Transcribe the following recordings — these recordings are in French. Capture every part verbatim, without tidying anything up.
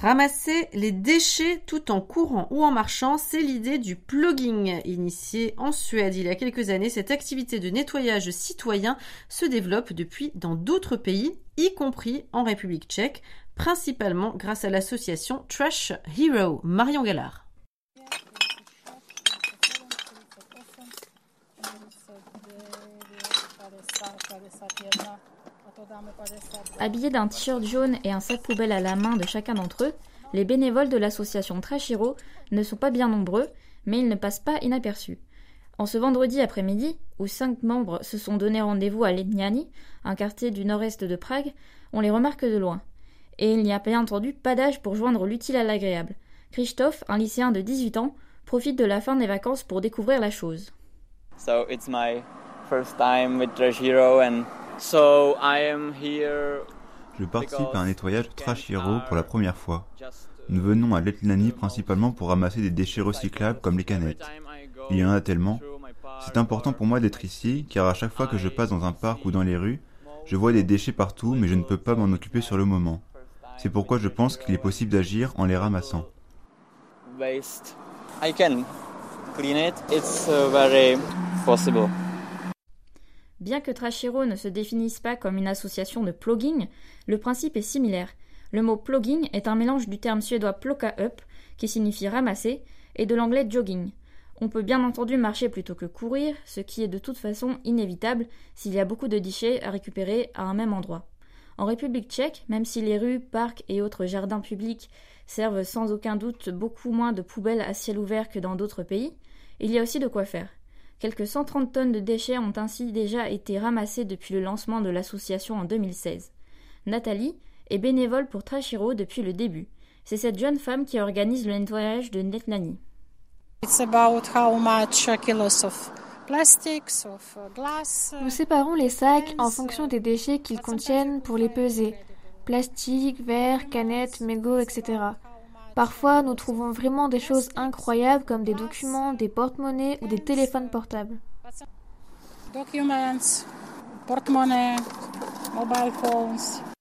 Ramasser les déchets tout en courant ou en marchant, c'est l'idée du plogging. Initiée en Suède il y a quelques années, cette activité de nettoyage citoyen se développe depuis dans d'autres pays, y compris en République tchèque, principalement grâce à l'association Trash Hero. Marion Gallard. Habillés d'un t-shirt jaune et un sac poubelle à la main de chacun d'entre eux, les bénévoles de l'association Trash Hero ne sont pas bien nombreux, mais ils ne passent pas inaperçus. En ce vendredi après-midi, où cinq membres se sont donné rendez-vous à Letňany, un quartier du nord-est de Prague, on les remarque de loin. Et il n'y a bien entendu pas d'âge pour joindre l'utile à l'agréable. Christophe, un lycéen de dix-huit ans, profite de la fin des vacances pour découvrir la chose. So it's my first time with Trash Hero and so I am here. Je participe à un nettoyage Trash Hero pour la première fois. Nous venons à Letňany principalement pour ramasser des déchets recyclables comme les canettes. Il y en a tellement. C'est important pour moi d'être ici car à chaque fois que je passe dans un parc ou dans les rues, je vois des déchets partout mais je ne peux pas m'en occuper sur le moment. C'est pourquoi je pense qu'il est possible d'agir en les ramassant. Waste. I can clean it. It's very possible. Bien que Trash Hero ne se définisse pas comme une association de plogging, le principe est similaire. Le mot plogging est un mélange du terme suédois plocka up, qui signifie ramasser, et de l'anglais jogging. On peut bien entendu marcher plutôt que courir, ce qui est de toute façon inévitable s'il y a beaucoup de déchets à récupérer à un même endroit. En République tchèque, même si les rues, parcs et autres jardins publics servent sans aucun doute beaucoup moins de poubelles à ciel ouvert que dans d'autres pays, il y a aussi de quoi faire. Quelques cent trente tonnes de déchets ont ainsi déjà été ramassées depuis le lancement de l'association en deux mille seize. Nathalie est bénévole pour Trash Hero depuis le début. C'est cette jeune femme qui organise le nettoyage de Letňany. Nous séparons les sacs en fonction des déchets qu'ils contiennent pour les peser. Plastique, verre, canettes, mégots, et cetera. Parfois, nous trouvons vraiment des choses incroyables comme des documents, des porte-monnaies ou des téléphones portables. Documents, porte-monnaies, mobile phones.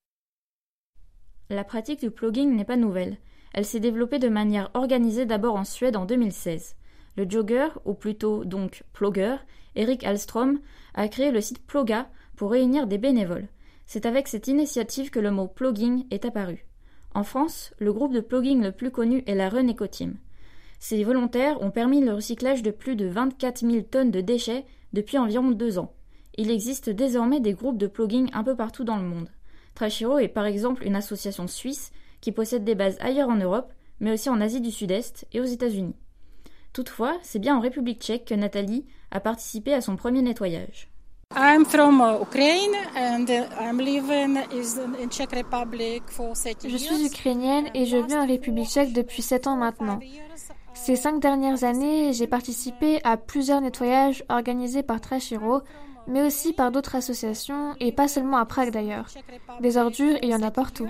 La pratique du plogging n'est pas nouvelle. Elle s'est développée de manière organisée d'abord en Suède en deux mille seize. Le jogger, ou plutôt donc plogger, Eric Alstrom, a créé le site Plogga pour réunir des bénévoles. C'est avec cette initiative que le mot plogging est apparu. En France, le groupe de plogging le plus connu est la Run Eco Team. Ces volontaires ont permis le recyclage de plus de vingt-quatre mille tonnes de déchets depuis environ deux ans. Il existe désormais des groupes de plogging un peu partout dans le monde. Trash Hero est par exemple une association suisse qui possède des bases ailleurs en Europe, mais aussi en Asie du Sud-Est et aux États-Unis. Toutefois, c'est bien en République tchèque que Nathalie a participé à son premier nettoyage. I'm from Ukraine and I'm living in Czech Republic for seven years. Je suis ukrainienne et je vis en République tchèque depuis sept ans maintenant. Ces cinq dernières années, j'ai participé à plusieurs nettoyages organisés par Trash Hero, mais aussi par d'autres associations et pas seulement à Prague d'ailleurs. Des ordures, il y en a partout.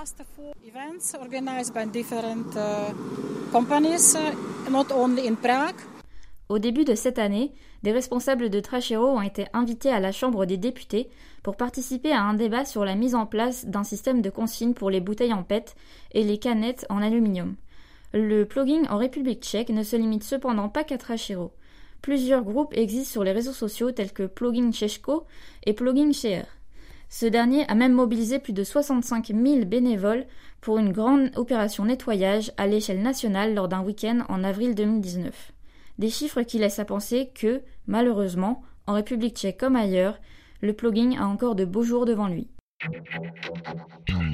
Au début de cette année, des responsables de Trash Hero ont été invités à la Chambre des députés pour participer à un débat sur la mise en place d'un système de consigne pour les bouteilles en P E T et les canettes en aluminium. Le plogging en République tchèque ne se limite cependant pas qu'à Trash Hero. Plusieurs groupes existent sur les réseaux sociaux tels que Plogging Česko et Plogging Čech. Ce dernier a même mobilisé plus de soixante-cinq mille bénévoles pour une grande opération nettoyage à l'échelle nationale lors d'un week-end en avril deux mille dix-neuf. Des chiffres qui laissent à penser que, malheureusement, en République tchèque comme ailleurs, le plogging a encore de beaux jours devant lui.